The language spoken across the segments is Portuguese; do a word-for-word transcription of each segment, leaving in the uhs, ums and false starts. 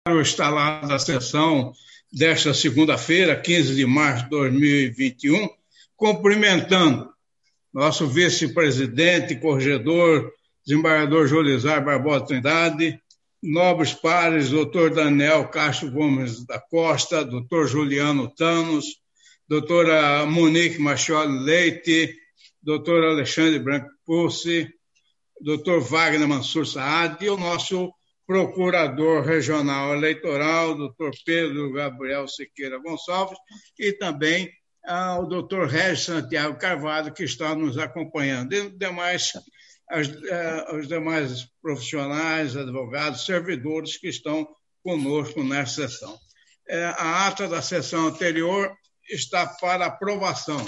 Está lá na sessão desta segunda-feira, quinze de março de dois mil e vinte e um, cumprimentando nosso vice-presidente, corregedor, desembargador Jolizar Barbosa Trindade, nobres pares, doutor Daniel Castro Gomes da Costa, doutor Juliano Thanos, doutora Monique Machioli Leite, doutor Alexandre Branco Pussi, doutor Wagner Mansur Saad e o nosso procurador regional eleitoral, doutor Pedro Gabriel Siqueira Gonçalves, e também ah, o doutor Regis Santiago Carvalho, que está nos acompanhando, e demais, as, ah, os demais profissionais, advogados, servidores que estão conosco nessa sessão. É, a ata da sessão anterior está para aprovação.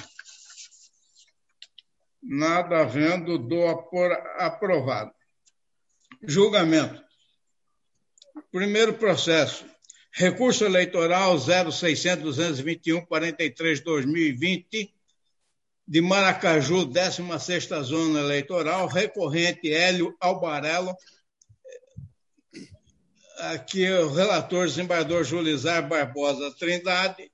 Nada havendo, dou por aprovado. Julgamento. Primeiro processo. Recurso eleitoral zero seiscentos, duzentos e vinte e um, quarenta e três, dois mil e vinte, de Maracaju, décima sexta Zona Eleitoral, recorrente Hélio Albarello. Aqui o relator, desembargador Julizar Barbosa Trindade.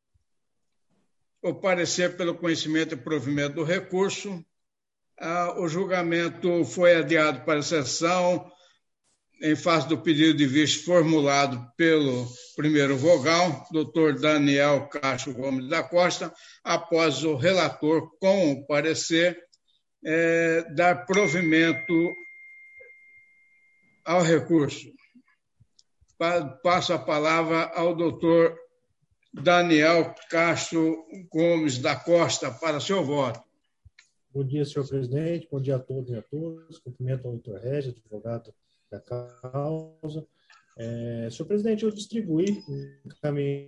O parecer pelo conhecimento e provimento do recurso. Ah, o julgamento foi adiado para a sessão em face do pedido de vista formulado pelo primeiro vogal, doutor Daniel Castro Gomes da Costa, após o relator, com o parecer, é, dar provimento ao recurso. Passo a palavra ao doutor Daniel Castro Gomes da Costa para seu voto. Bom dia, senhor presidente. Bom dia a todos e a todas. Cumprimento ao doutor Regis, advogado da causa. É, senhor presidente, eu distribuí encaminhei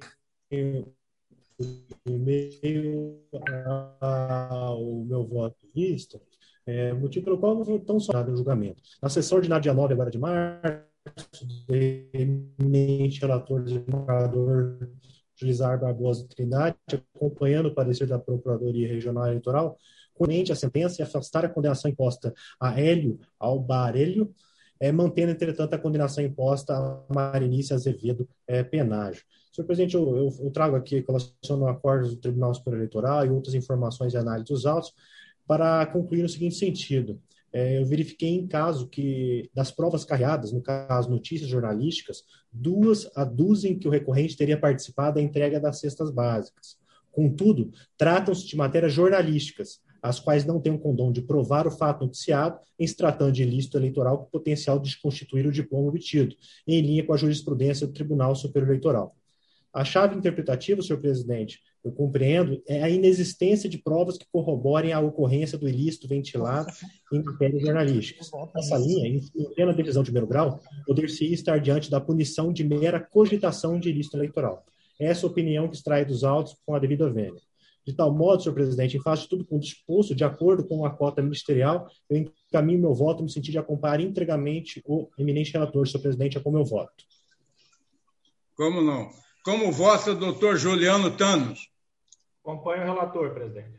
o e-mail ao meu voto de vista, é, motivo pelo qual não tão só no julgamento. Na sessão ordinária dia nove agora de março, o eminente relator desembargador Julizar Barbosa Trindade, acompanhando o parecer da Procuradoria Regional Eleitoral, comente a sentença e afastar a condenação imposta a Hélio Albarello, é, mantendo, entretanto, a condenação imposta a Marinice Azevedo é, Penágio. Senhor presidente, eu, eu, eu trago aqui com relação ao acordo do Tribunal Superior Eleitoral e outras informações e análise dos autos para concluir no seguinte sentido. É, eu verifiquei em caso que, das provas carreadas, no caso notícias jornalísticas, duas aduzem que o recorrente teria participado da entrega das cestas básicas. Contudo, tratam-se de matérias jornalísticas, as quais não têm o condão de provar o fato noticiado em se tratando de ilícito eleitoral com potencial de constituir o diploma obtido, em linha com a jurisprudência do Tribunal Superior Eleitoral. A chave interpretativa, senhor presidente, eu compreendo, é a inexistência de provas que corroborem a ocorrência do ilícito ventilado em matérias jornalísticas. Nessa linha, em plena decisão de primeiro grau, poder-se estar diante da punição de mera cogitação de ilícito eleitoral. Essa é a opinião que extrai dos autos com a devida vênia. De tal modo, senhor presidente, em face de tudo com disposto, de acordo com a cota ministerial, eu encaminho meu voto no sentido de acompanhar integralmente o eminente relator, senhor presidente, é como eu voto. Como não? Como vota o doutor Juliano Thanos? Acompanho o relator, presidente.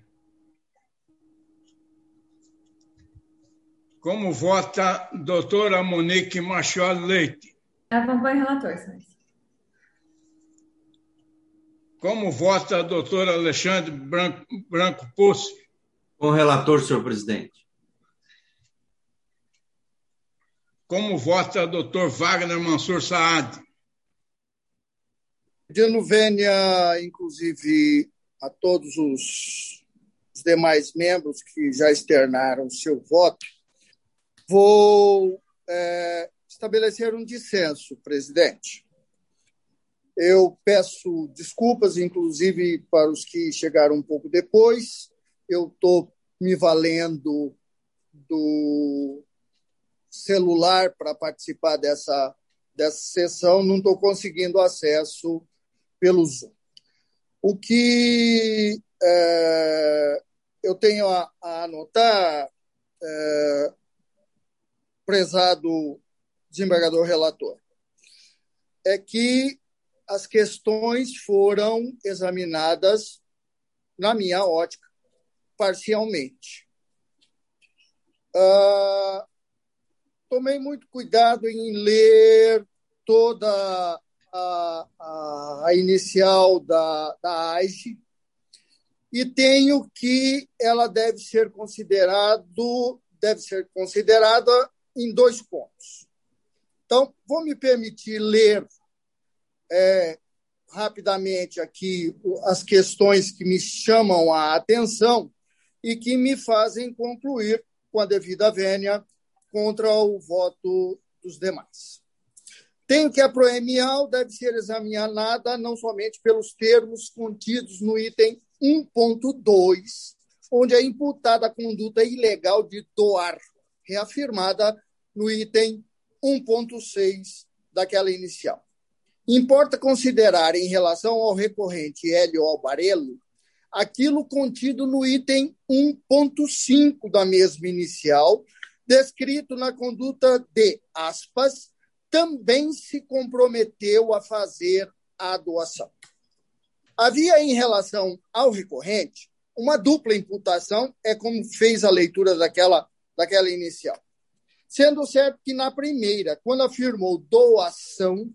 Como vota a doutora Monique Machioli Leite? Acompanho o relator, senhor. Como vota a doutora Alexandre Branco, Branco Pussi? Com o relator, senhor presidente. Como vota o doutor Wagner Mansur Saad? Pedindo vênia, inclusive, a todos os, os demais membros que já externaram seu voto, vou é, estabelecer um dissenso, presidente. Eu peço desculpas, inclusive, para os que chegaram um pouco depois. Eu estou me valendo do celular para participar dessa, dessa sessão, não estou conseguindo acesso pelo Zoom. O que é, eu tenho a, a anotar, é, prezado desembargador relator, é que as questões foram examinadas, na minha ótica, parcialmente. Uh, tomei muito cuidado em ler toda a, a, a inicial da, da A I G e tenho que ela deve ser, considerado, deve ser considerada em dois pontos. Então, vou me permitir ler é, rapidamente aqui as questões que me chamam a atenção e que me fazem concluir com a devida vênia contra o voto dos demais. Tenho que a proemial deve ser examinada não somente pelos termos contidos no item um ponto dois, onde é imputada a conduta ilegal de doar, reafirmada no item um ponto seis daquela inicial. Importa considerar, em relação ao recorrente Hélio Albarello, aquilo contido no item um ponto cinco da mesma inicial, descrito na conduta de, aspas, também se comprometeu a fazer a doação. Havia, em relação ao recorrente, uma dupla imputação, é como fez a leitura daquela, daquela inicial. Sendo certo que, na primeira, quando afirmou doação,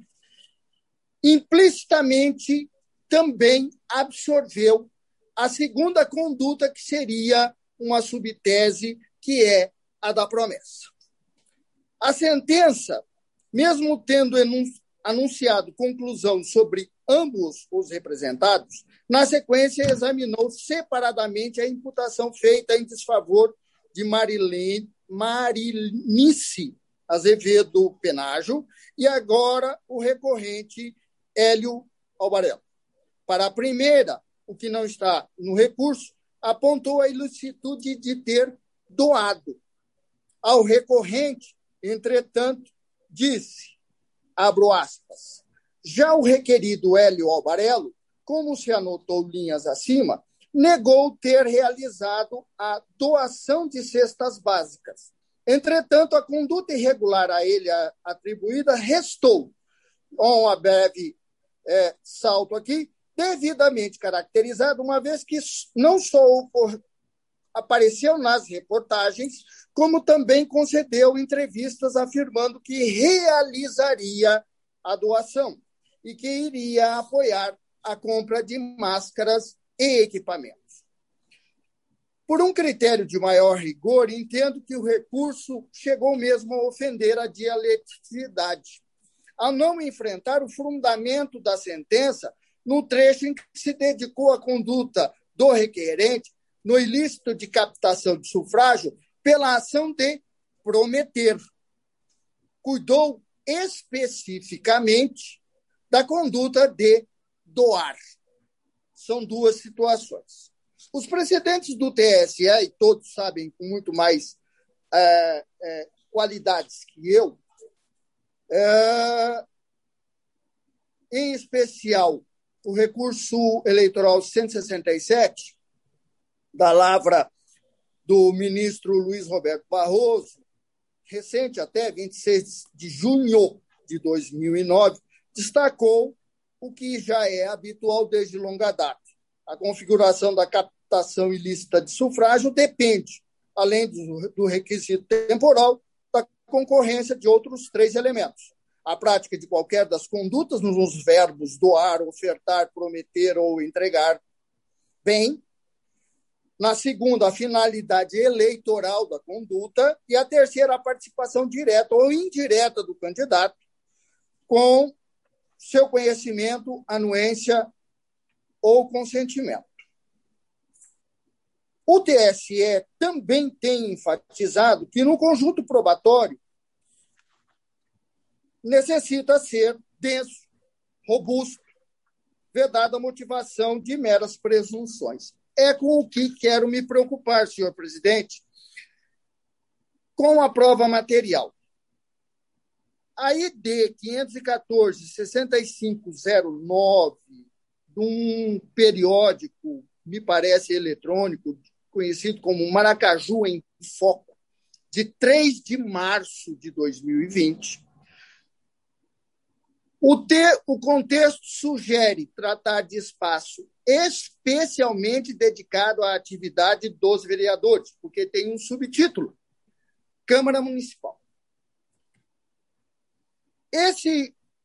implicitamente também absorveu a segunda conduta, que seria uma subtese, que é a da promessa. A sentença, mesmo tendo anunciado conclusão sobre ambos os representados, na sequência examinou separadamente a imputação feita em desfavor de Marilene, Marinice Azevedo Penajo e agora o recorrente Hélio Albarello. Para a primeira, o que não está no recurso, apontou a ilicitude de ter doado. Ao recorrente, entretanto, disse, abro aspas, já o requerido Hélio Albarello, como se anotou linhas acima, negou ter realizado a doação de cestas básicas. Entretanto, a conduta irregular a ele atribuída restou, com um breve é, salto aqui, devidamente caracterizado, uma vez que não só apareceu nas reportagens, como também concedeu entrevistas afirmando que realizaria a doação e que iria apoiar a compra de máscaras e equipamentos. Por um critério de maior rigor, entendo que o recurso chegou mesmo a ofender a dialeticidade, ao não enfrentar o fundamento da sentença no trecho em que se dedicou à conduta do requerente no ilícito de captação de sufrágio pela ação de prometer. Cuidou especificamente da conduta de doar. São duas situações. Os precedentes do T S E, e todos sabem com muito mais é, é, qualidades que eu, é, em especial o recurso eleitoral cento e sessenta e sete, da lavra do ministro Luiz Roberto Barroso, recente até vinte e seis de junho de dois mil e nove, destacou o que já é habitual desde longa data. A configuração da captação ilícita de sufrágio depende, além do, do requisito temporal, da concorrência de outros três elementos. A prática de qualquer das condutas nos verbos doar, ofertar, prometer ou entregar bem. Na segunda, a finalidade eleitoral da conduta. E a terceira, a participação direta ou indireta do candidato com seu conhecimento, anuência ou consentimento. O T S E também tem enfatizado que no conjunto probatório necessita ser denso, robusto, vedada a motivação de meras presunções. É com o que quero me preocupar, senhor presidente, com a prova material. A I D quinhentos e quatorze, sessenta e cinco zero nove, de um periódico, me parece eletrônico, conhecido como Maracaju em Foco, de três de março de dois mil e vinte, o, te, o contexto sugere tratar de espaço especialmente dedicado à atividade dos vereadores, porque tem um subtítulo, Câmara Municipal. Esse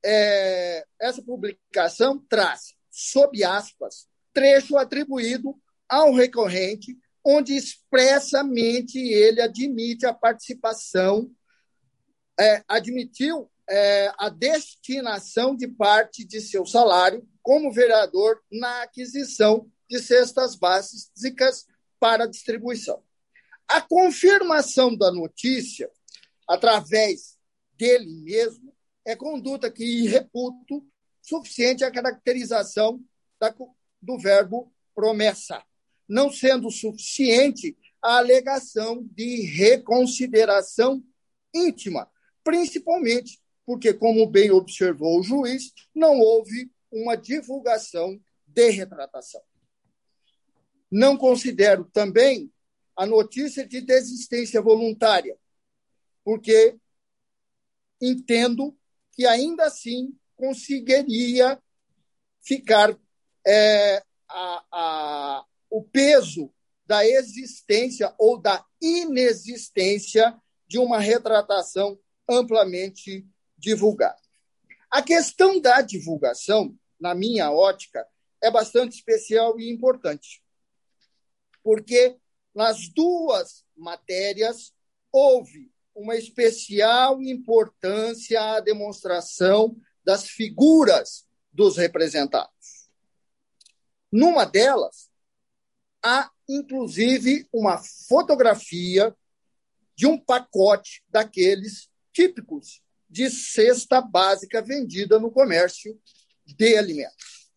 é, essa publicação traz, sob aspas, trecho atribuído ao recorrente, onde expressamente ele admite a participação, é, admitiu é, a destinação de parte de seu salário como vereador na aquisição de cestas básicas para distribuição. A confirmação da notícia, através dele mesmo, é conduta que reputo suficiente à caracterização da, do verbo promessa, não sendo suficiente a alegação de reconsideração íntima, principalmente porque, como bem observou o juiz, não houve uma divulgação de retratação. Não considero também a notícia de desistência voluntária, porque entendo que ainda assim conseguiria ficar é, a, a, o peso da existência ou da inexistência de uma retratação amplamente divulgada. A questão da divulgação, na minha ótica, é bastante especial e importante, porque nas duas matérias houve uma especial importância à demonstração das figuras dos representados. Numa delas, há, inclusive, uma fotografia de um pacote daqueles típicos de cesta básica vendida no comércio de alimentos.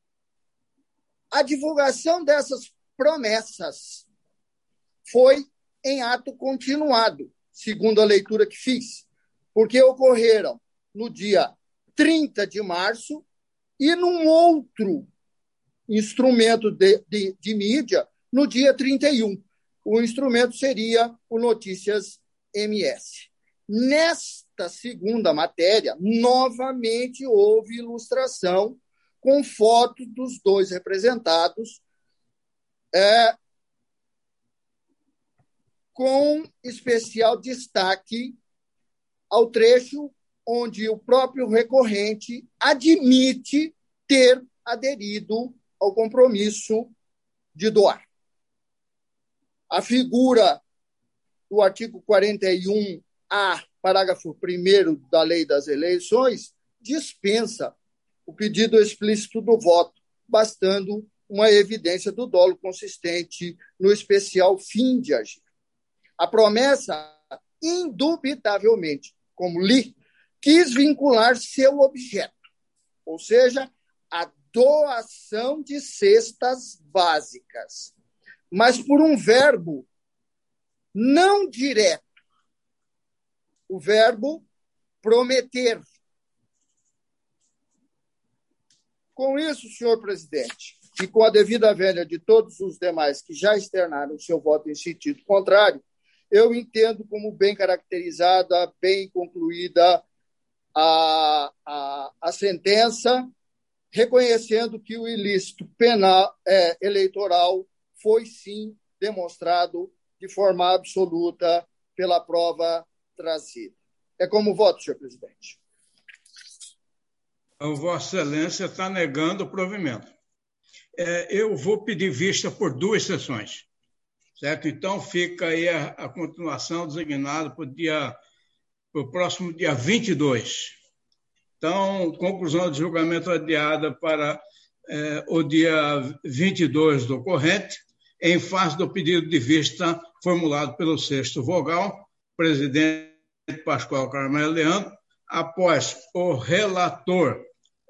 A divulgação dessas promessas foi em ato continuado, segundo a leitura que fiz, porque ocorreram no dia trinta de março e num outro instrumento de, de, de mídia no dia trinta e um. O instrumento seria o Notícias M S. Nesta segunda matéria, novamente houve ilustração com fotos dos dois representados, é, com especial destaque ao trecho onde o próprio recorrente admite ter aderido ao compromisso de doar. A figura do artigo quarenta e um A, parágrafo primeiro da Lei das Eleições, dispensa o pedido explícito do voto, bastando uma evidência do dolo consistente no especial fim de agir. A promessa, indubitavelmente, como li, quis vincular seu objeto, ou seja, a doação de cestas básicas, mas por um verbo não direto, o verbo prometer. Com isso, senhor presidente, e com a devida vénia de todos os demais que já externaram seu voto em sentido contrário, eu entendo como bem caracterizada, bem concluída a, a, a sentença, reconhecendo que o ilícito penal é, eleitoral foi, sim, demonstrado de forma absoluta pela prova trazida. É como voto, senhor presidente. A Vossa Excelência está negando o provimento. É, eu vou pedir vista por duas sessões, certo? Então, fica aí a, a continuação designada para o dia, para o próximo dia vinte e dois. Então, conclusão de julgamento adiada para é, o dia vinte e dois do corrente, em face do pedido de vista formulado pelo sexto vogal, presidente Pascoal Carmelo Leandro, após o relator,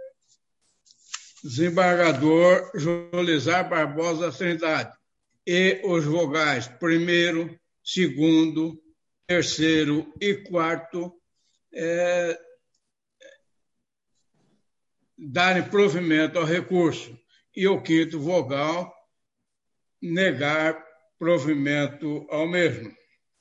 desembargador Jolizar Barbosa Trindade, e os vogais primeiro, segundo, terceiro e quarto é, darem provimento ao recurso, e o quinto vogal negar provimento ao mesmo.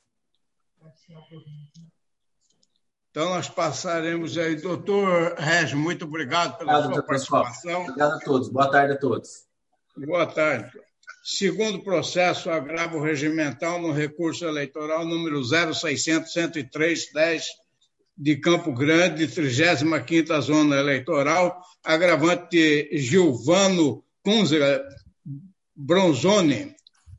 Então, nós passaremos aí. Doutor Regis, muito obrigado pela obrigado, sua participação. Obrigado a todos. Boa tarde a todos. Boa tarde. Segundo processo, agravo regimental no recurso eleitoral número zero seiscentos, cento e três, dez, de Campo Grande, trigésima quinta Zona Eleitoral, agravante Gilvano Kunzler Bronzoni.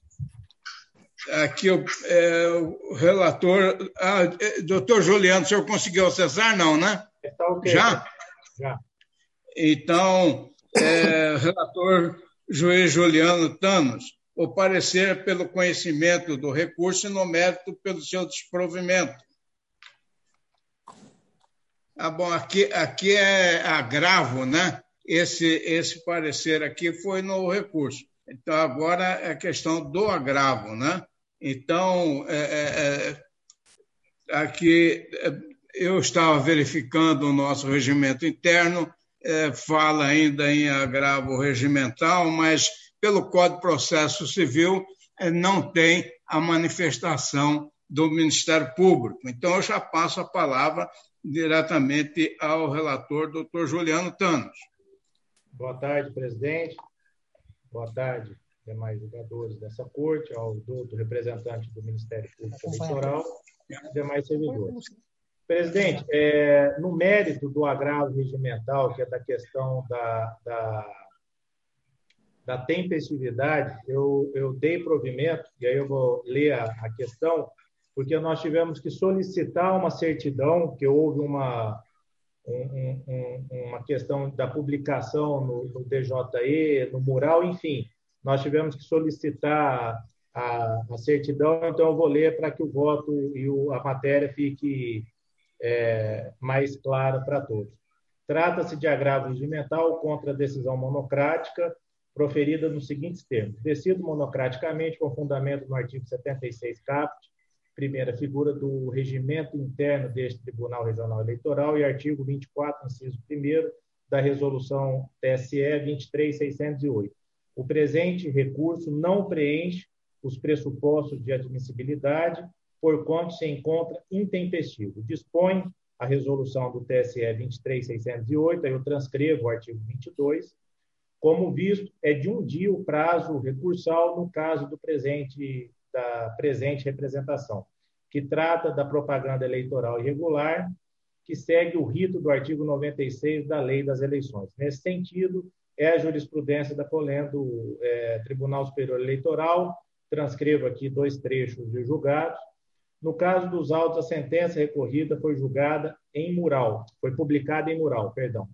Aqui o, é, o relator... Ah, doutor Juliano, o senhor conseguiu acessar? Não, né? Tá okay. Já? Já. Então, é, relator juiz Juliano Thanos, o parecer pelo conhecimento do recurso e no mérito pelo seu desprovimento. Ah, bom, aqui, aqui é agravo, né? Esse, esse parecer aqui foi no recurso. Então, agora é questão do agravo, né? Então, é, é, aqui eu estava verificando o nosso regimento interno, é, fala ainda em agravo regimental, mas pelo Código de Processo Civil é, não tem a manifestação do Ministério Público. Então, eu já passo a palavra diretamente ao relator, doutor Juliano Thanos. Boa tarde, presidente. Boa tarde, demais jogadores dessa corte, ao doutor representante do Ministério Público Eleitoral e demais servidores. Presidente, é, no mérito do agravo regimental, que é da questão da, da, da tempestividade, eu, eu dei provimento, e aí eu vou ler a, a questão, porque nós tivemos que solicitar uma certidão, que houve uma, um, um, uma questão da publicação no, no D J E, no mural, enfim, nós tivemos que solicitar a, a certidão, então eu vou ler para que o voto e o, a matéria fique é, mais clara para todos. Trata-se de agravo regimental contra a decisão monocrática proferida nos seguintes termos. Decido monocraticamente com fundamento no artigo setenta e seis caput, primeira figura do regimento interno deste Tribunal Regional Eleitoral e artigo vinte e quatro, inciso primeiro da resolução T S E vinte e três mil seiscentos e oito. O presente recurso não preenche os pressupostos de admissibilidade, porquanto se encontra intempestivo. Dispõe a resolução do T S E vinte e três mil seiscentos e oito, aí eu transcrevo o artigo vinte e dois, como visto, é de um dia o prazo recursal no caso do presente, da presente representação, que trata da propaganda eleitoral irregular, que segue o rito do artigo noventa e seis da Lei das Eleições. Nesse sentido, é a jurisprudência da Colém do é, Tribunal Superior Eleitoral, transcrevo aqui dois trechos de julgados. No caso dos autos, a sentença recorrida foi julgada em mural, foi publicada em mural, perdão,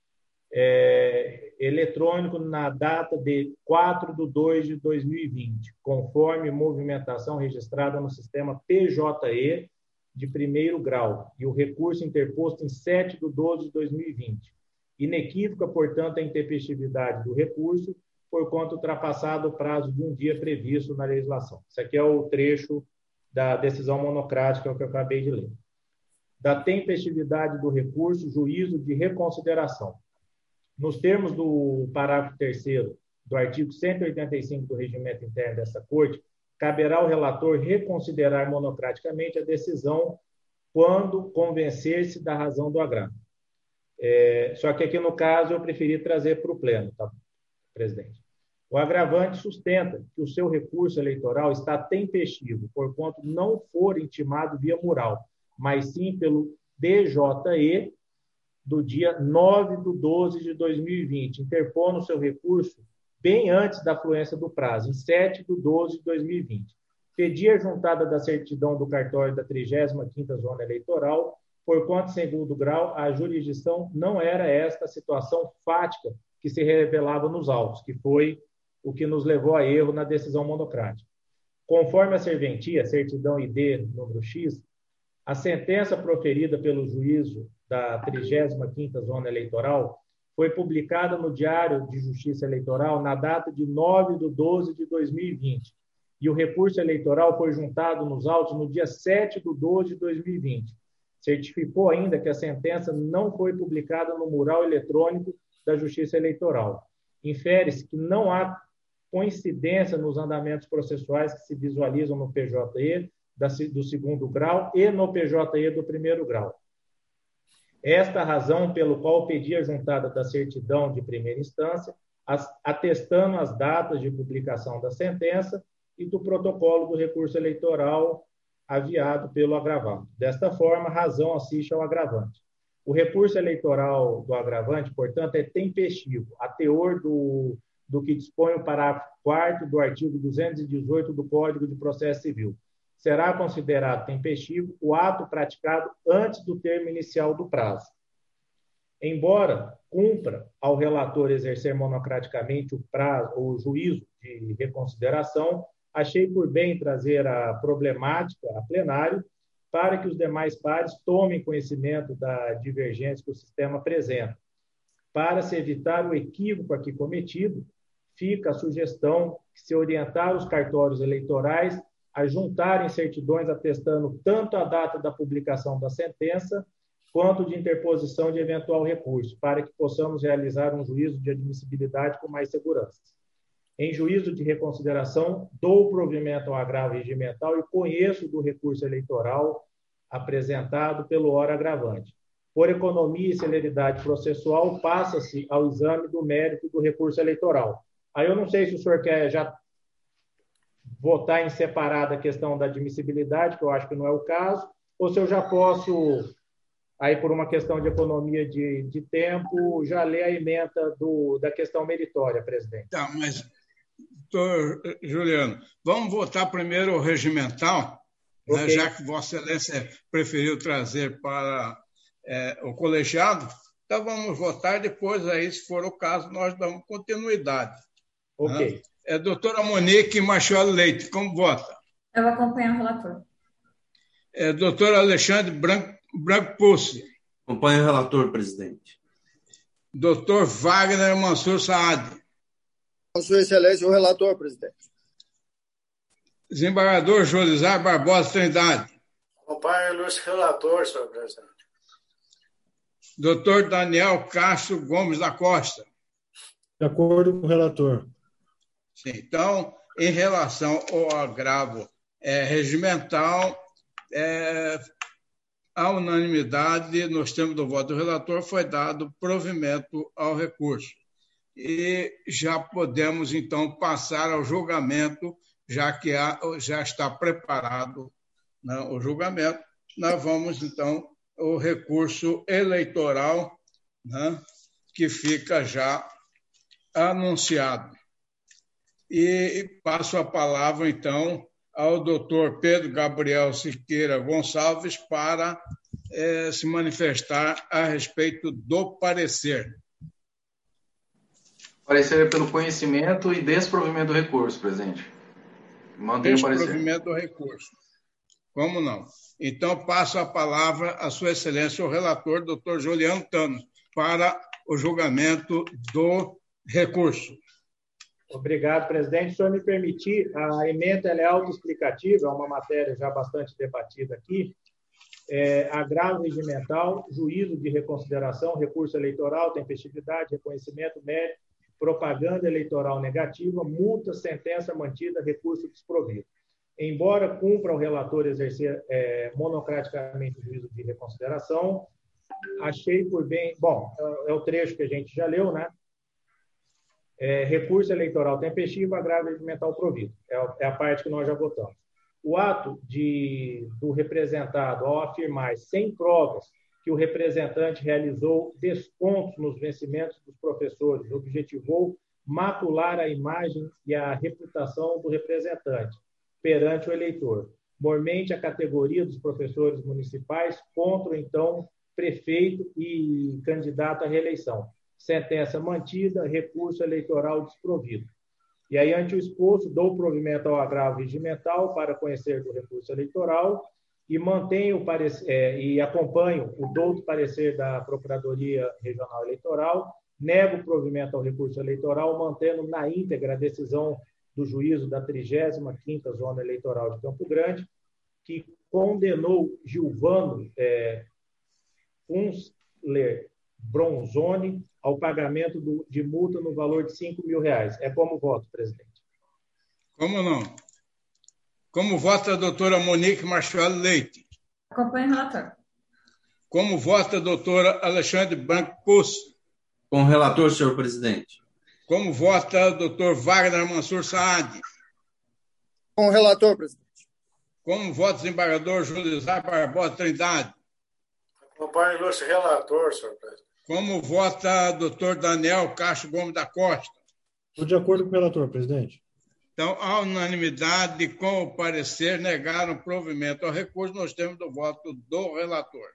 é, eletrônico na data de quatro de dois de dois mil e vinte, conforme movimentação registrada no sistema P J E de primeiro grau, e o recurso interposto em sete de doze de dois mil e vinte. Inequívoca, portanto, a intempestividade do recurso, porquanto ultrapassado o prazo de um dia previsto na legislação. Isso aqui é o trecho da decisão monocrática que eu acabei de ler. Da tempestividade do recurso, juízo de reconsideração. Nos termos do parágrafo terceiro do artigo cento e oitenta e cinco do regimento interno dessa Corte, caberá ao relator reconsiderar monocraticamente a decisão quando convencer-se da razão do agravo. É, só que aqui, no caso, eu preferi trazer para o pleno, tá, presidente? O agravante sustenta que o seu recurso eleitoral está tempestivo, porquanto não for intimado via mural, mas sim pelo D J E do dia nove de doze de dois mil e vinte, interpondo o seu recurso bem antes da fluência do prazo, em sete de doze de dois mil e vinte. Pedi a juntada da certidão do cartório da trigésima quinta Zona Eleitoral, porquanto, segundo grau, a jurisdição não era esta a situação fática que se revelava nos autos, que foi o que nos levou a erro na decisão monocrática. Conforme a serventia, certidão I D número X, a sentença proferida pelo juízo da trigésima quinta Zona Eleitoral foi publicada no Diário de Justiça Eleitoral na data de nove de doze de dois mil e vinte, e o recurso eleitoral foi juntado nos autos no dia sete de doze de dois mil e vinte. Certificou ainda que a sentença não foi publicada no mural eletrônico da Justiça Eleitoral. Infere-se que não há coincidência nos andamentos processuais que se visualizam no P J E do segundo grau e no P J E do primeiro grau. Esta razão pelo qual pedi a juntada da certidão de primeira instância, atestando as datas de publicação da sentença e do protocolo do recurso eleitoral aviado pelo agravante. Desta forma, a razão assiste ao agravante. O recurso eleitoral do agravante, portanto, é tempestivo, a teor do, do que dispõe o parágrafo quarto do artigo duzentos e dezoito do Código de Processo Civil. Será considerado tempestivo o ato praticado antes do termo inicial do prazo. Embora cumpra ao relator exercer monocraticamente o prazo ou o juízo de reconsideração, achei por bem trazer a problemática a plenário para que os demais pares tomem conhecimento da divergência que o sistema apresenta. Para se evitar o equívoco aqui cometido, fica a sugestão que se orientar os cartórios eleitorais a juntarem certidões atestando tanto a data da publicação da sentença quanto de interposição de eventual recurso, para que possamos realizar um juízo de admissibilidade com mais segurança. Em juízo de reconsideração, dou provimento ao agravo regimental e conheço do recurso eleitoral apresentado pelo ora agravante. Por economia e celeridade processual, passa-se ao exame do mérito do recurso eleitoral. Aí eu não sei se o senhor quer já votar em separado a questão da admissibilidade, que eu acho que não é o caso, ou se eu já posso, aí por uma questão de economia de, de tempo, já ler a emenda do, da questão meritória, presidente. Tá, mas, doutor Juliano, vamos votar primeiro o regimental, okay, né, já que Vossa Excelência preferiu trazer para é, o colegiado, então vamos votar depois, aí, se for o caso, nós damos continuidade. Ok. Né? É, doutora Monique Machado Leite, como vota? Eu vou acompanhar o relator. É, doutor Alexandre Branco, Branco Pussi. Acompanho o relator, presidente. doutor Wagner Mansur Saad. Com sua excelência, o relator, presidente. Desembargador Jolisar Barbosa Trindade. Acompanho o relator, senhor presidente. doutor Daniel Castro Gomes da Costa. De acordo com o relator. Sim, então, em relação ao agravo é, regimental, é, a unanimidade, nos termos do voto do relator, foi dado provimento ao recurso. E já podemos, então, passar ao julgamento, já que há, já está preparado, né, o julgamento. Nós vamos, então, ao recurso eleitoral, né, que fica já anunciado. E passo a palavra, então, ao doutor Pedro Gabriel Siqueira Gonçalves para eh, se manifestar a respeito do parecer. Parecer pelo conhecimento e desprovimento do recurso, presidente. Mantenho o parecer. Desprovimento do recurso. Como não? Então, passo a palavra à Sua Excelência, o relator, doutor Juliano Thanos, para o julgamento do recurso. Obrigado, presidente. Se o senhor me permitir, a emenda ela é autoexplicativa, é uma matéria já bastante debatida aqui. É, agravo regimental, juízo de reconsideração, recurso eleitoral, tempestividade, reconhecimento, mérito, propaganda eleitoral negativa, multa, sentença mantida, recurso desprovido. Embora cumpra o relator exercer é, monocraticamente o juízo de reconsideração, achei por bem... Bom, é, é o trecho que a gente já leu, né? É, recurso eleitoral tempestivo, agravo regimental provido. É, é a parte que nós já votamos. O ato de, do representado, ao afirmar sem provas que o representante realizou descontos nos vencimentos dos professores, objetivou macular a imagem e a reputação do representante perante o eleitor, mormente a categoria dos professores municipais contra o então prefeito e candidato à reeleição. Sentença mantida, recurso eleitoral desprovido. E aí, ante o exposto, dou provimento ao agravo regimental para conhecer do recurso eleitoral e mantenho o parecer, é, e acompanho o douto parecer da Procuradoria Regional Eleitoral, nego o provimento ao recurso eleitoral, mantendo na íntegra a decisão do juízo da trigésima quinta Zona Eleitoral de Campo Grande, que condenou Gilvano é, Kunstler Bronzoni ao pagamento do, de multa no valor de cinco mil reais. É como voto, presidente. Como não? Como vota a doutora Monique Machado Leite? Acompanho o relator. Como vota a doutora Alexandre Branco Pussi? Com o relator, senhor presidente. Como vota o doutor Wagner Mansur Saad? Com o relator, presidente. Como vota o desembargador Julizar Barbosa Trindade? Acompanho o ilustre relator, senhor presidente. Como vota o doutor Daniel Castro Gomes da Costa? Estou de acordo com o relator, presidente. Então, à unanimidade, com o parecer, negaram provimento ao recurso, nós temos o voto do relator.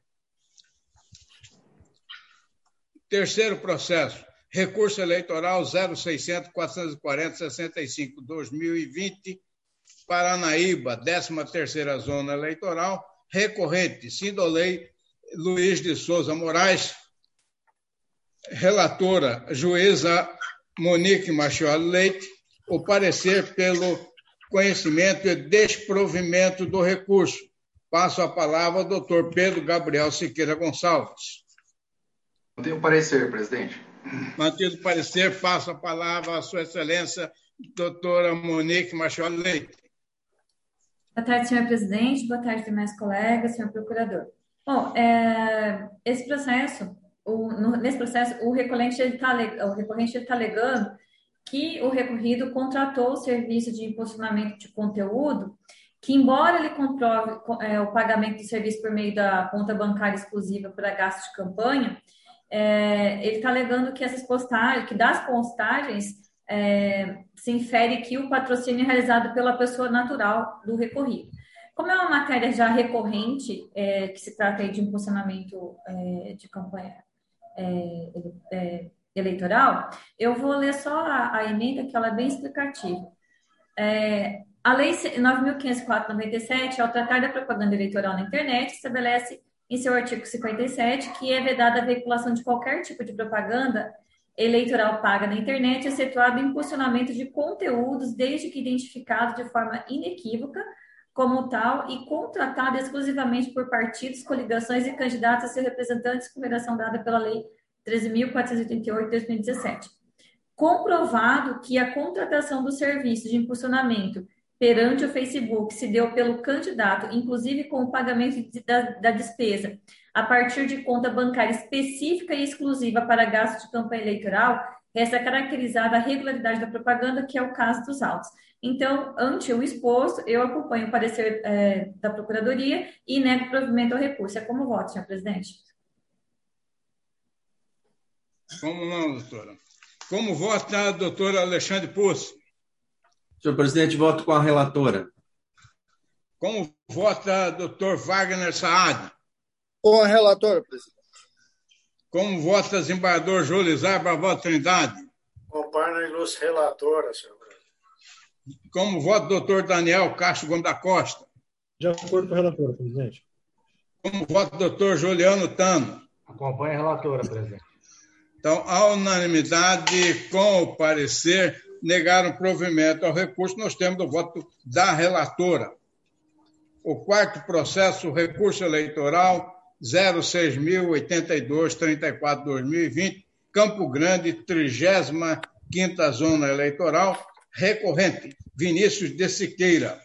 Terceiro processo, recurso eleitoral zero seiscentos, quatrocentos e quarenta, sessenta e cinco, dois mil e vinte, Paranaíba, décima terceira Zona Eleitoral, recorrente, Sindolei Luiz de Souza Moraes, relatora, juíza Monique Machado Leite, o parecer pelo conhecimento e desprovimento do recurso. Passo a palavra ao doutor Pedro Gabriel Siqueira Gonçalves. Não tenho parecer, presidente. Mantido o parecer, passo a palavra à sua excelência, doutora Monique Machado Leite. Boa tarde, senhor presidente. Boa tarde, demais colegas, senhor procurador. Bom, é, esse processo, o, no, nesse processo, o recorrente está o recorrente está alegando que o recorrido contratou o serviço de impulsionamento de conteúdo, que, embora ele comprove é, o pagamento do serviço por meio da conta bancária exclusiva para gastos de campanha, é, ele está alegando que essas postagens, que das postagens é, se infere que o patrocínio é realizado pela pessoa natural do recorrido. Como é uma matéria já recorrente, é, que se trata aí de impulsionamento é, de campanha é, é, eleitoral, eu vou ler só a, a emenda, que ela é bem explicativa. É, a Lei nove mil quinhentos e quatro de noventa e sete, ao tratar da propaganda eleitoral na internet, estabelece em seu artigo cinquenta e sete que é vedada a veiculação de qualquer tipo de propaganda eleitoral paga na internet, excetuado o impulsionamento de conteúdos, desde que identificado de forma inequívoca como tal e contratado exclusivamente por partidos, coligações e candidatos a seus representantes com redação dada pela Lei treze mil quatrocentos e oitenta e oito de dois mil e dezessete. Comprovado que a contratação do serviço de impulsionamento perante o Facebook se deu pelo candidato, inclusive com o pagamento da, da despesa a partir de conta bancária específica e exclusiva para gastos de campanha eleitoral, resta caracterizada a regularidade da propaganda, que é o caso dos autos. Então, ante o exposto, eu acompanho o parecer é, da Procuradoria e nego provimento ao recurso. É como voto, senhor presidente. Como não, doutora? Como vota a doutora Alexandre Pucci? Senhor presidente, voto com a relatora. Como vota o doutor Wagner Saad? Com a relatora, presidente. Como vota o desembargador Julizar Barbosa Trindade? Acompanho a ilustre relatora, senhor presidente. Como vota o doutor Daniel Castro Gomes da Costa? De acordo com a relatora, presidente. Como vota o doutor Juliano Tano? Acompanho a relatora, presidente. Então, à unanimidade, com o parecer, negaram provimento ao recurso, nós temos o voto da relatora. O quarto processo, recurso eleitoral zero seis mil oitenta e dois trinta e quatro barra dois mil e vinte, Campo Grande, trigésima quinta Zona Eleitoral, recorrente, Vinícius de Siqueira.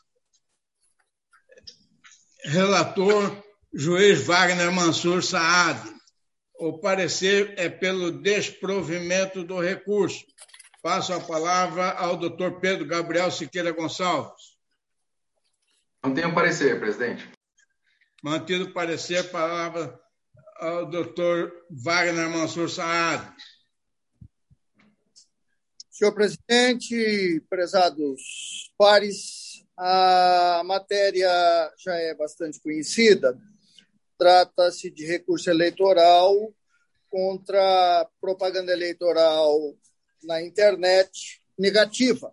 Relator, juiz Wagner Mansur Saad. O parecer é pelo desprovimento do recurso. Passo a palavra ao doutor Pedro Gabriel Siqueira Gonçalves. Não tenho parecer, presidente. Mantido o parecer, palavra ao doutor Wagner Mansur Saad. Senhor presidente, prezados pares, a matéria já é bastante conhecida. Trata-se de recurso eleitoral contra propaganda eleitoral na internet negativa.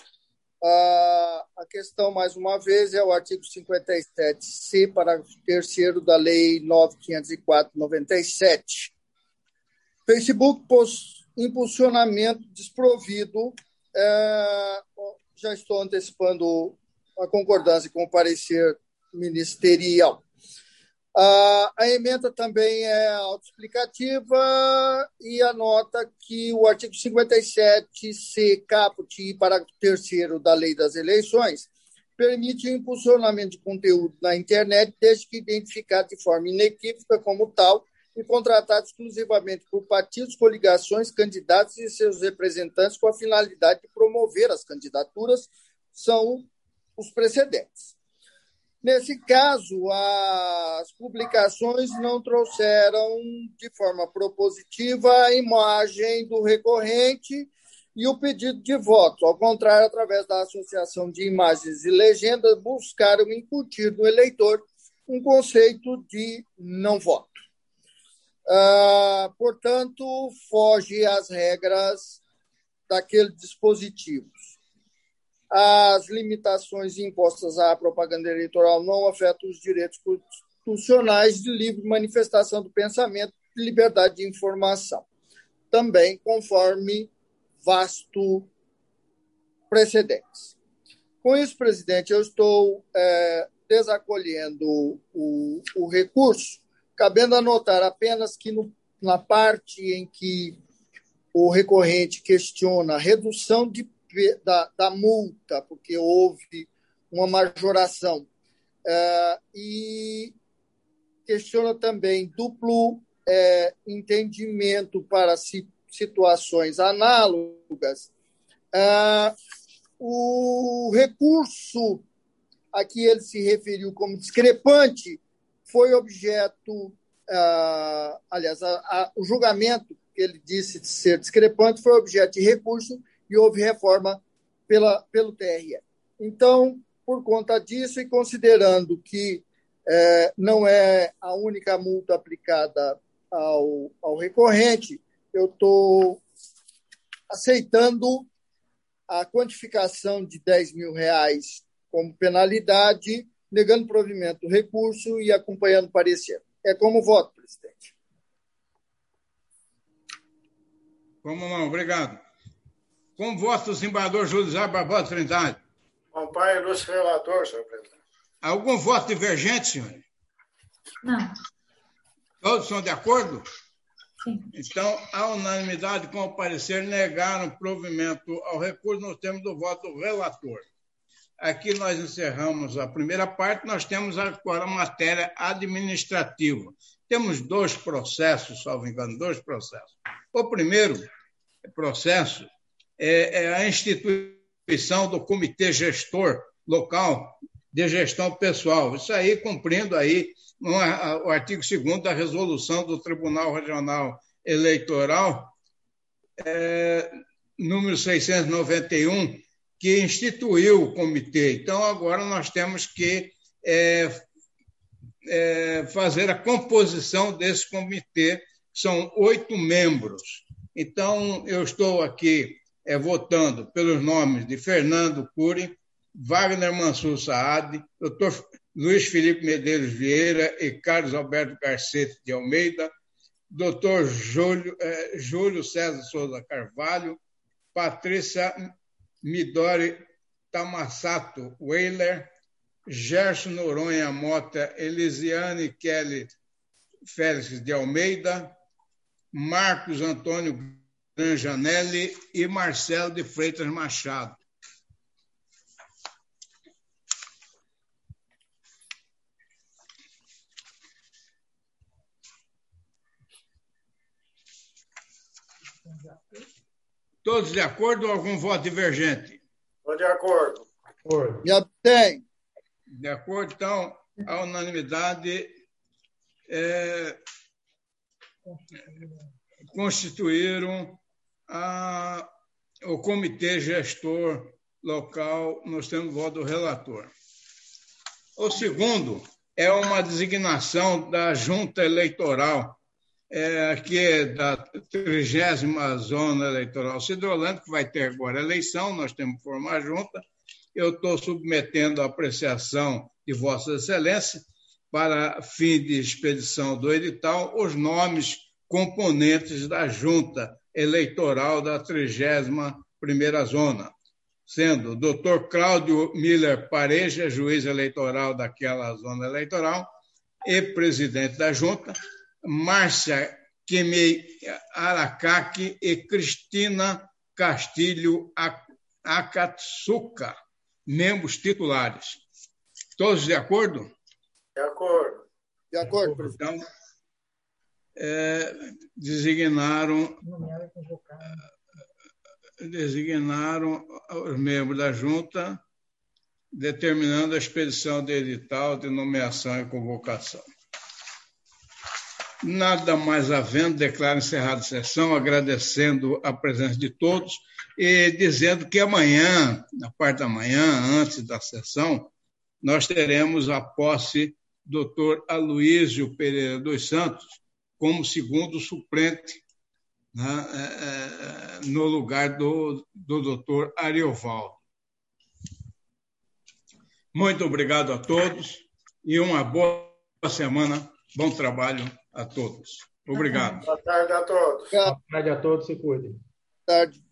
A questão, mais uma vez, é o artigo cinquenta e sete C, parágrafo terceiro da Lei nove mil quinhentos e quatro de noventa e sete. Facebook pôs impulsionamento desprovido. É, já estou antecipando a concordância com o parecer ministerial. A, a emenda também é autoexplicativa e anota que o artigo cinquenta e sete C, caput e parágrafo terceiro da Lei das Eleições permite o impulsionamento de conteúdo na internet desde que identificado de forma inequívoca como tal e contratado exclusivamente por partidos, coligações, candidatos e seus representantes com a finalidade de promover as candidaturas, são os precedentes. Nesse caso, as publicações não trouxeram de forma propositiva a imagem do recorrente e o pedido de voto. Ao contrário, através da associação de imagens e legendas, buscaram incutir no eleitor um conceito de não voto. Ah, portanto, foge às regras daqueles dispositivos. As limitações impostas à propaganda eleitoral não afetam os direitos constitucionais de livre manifestação do pensamento e liberdade de informação, também conforme vasto precedentes. Com isso, presidente, eu estou é, desacolhendo o, o recurso, cabendo anotar apenas que no, na parte em que o recorrente questiona a redução de Da, da multa, porque houve uma majoração, é, e questiona também duplo é, entendimento para si, situações análogas. É, o recurso a que ele se referiu como discrepante foi objeto, é, aliás, a, a, o julgamento que ele disse ser discrepante foi objeto de recurso e houve reforma pela, pelo T R E. Então, por conta disso e considerando que é, não é a única multa aplicada ao, ao recorrente, eu estou aceitando a quantificação de dez mil reais como penalidade, negando provimento do recurso e acompanhando o parecer. É como voto, presidente. Como não, obrigado. Com voto do desembargador Júlio César Barbosa Trindade. Acompanho o relator, senhor presidente. Algum voto divergente, senhor? Não. Todos são de acordo? Sim. Então, a unanimidade com o parecer negaram provimento ao recurso no termo do voto do relator. Aqui nós encerramos a primeira parte, nós temos agora a matéria administrativa. Temos dois processos, salvo engano, dois processos. O primeiro processo é, é a instituição do Comitê Gestor Local de Gestão Pessoal. Isso aí cumprindo aí uma, o artigo segundo da resolução do Tribunal Regional Eleitoral, é, número seiscentos e noventa e um, que instituiu o comitê. Então, agora nós temos que é, é, fazer a composição desse comitê. São oito membros. Então, eu estou aqui é, votando pelos nomes de Fernando Cury, Wagner Mansur Saad, doutor Luiz Felipe Medeiros Vieira e Carlos Alberto Garcete de Almeida, doutor Júlio, eh, Júlio César Souza Carvalho, Patrícia Midori Tamassato Weiler, Gerson Noronha Mota, Elisiane Kelly Félix de Almeida, Marcos Antônio Granjanelli e Marcelo de Freitas Machado. Todos de acordo ou algum voto divergente? Estou de acordo. Me abstém. De acordo, então, a unanimidade é, constituíram a, o Comitê Gestor Local, nós temos o voto do relator. O segundo é uma designação da Junta Eleitoral, é, que é da trigésima Zona Eleitoral Cidrolândia, que vai ter agora a eleição, nós temos que formar a junta. Eu estou submetendo a apreciação de Vossa Excelência para fim de expedição do edital os nomes componentes da Junta Eleitoral da trigésima primeira Zona, sendo o doutor Cláudio Miller Pareja, juiz eleitoral daquela zona eleitoral, e presidente da Junta, Márcia Kemei Aracaki e Cristina Castilho Akatsuka, membros titulares. Todos de acordo? De acordo. De acordo, presidente. Então, é, designaram, designaram os membros da junta determinando a expedição de edital de nomeação e convocação. Nada mais havendo, declaro encerrada a sessão, agradecendo a presença de todos e dizendo que amanhã, na parte da manhã, antes da sessão, nós teremos a posse do doutor Aloísio Pereira dos Santos como segundo suplente, né, é, no lugar do, do doutor Ariovaldo. Muito obrigado a todos e uma boa semana, bom trabalho a todos. Obrigado. Boa tarde a todos. Boa tarde a todos, se cuidem. Boa tarde.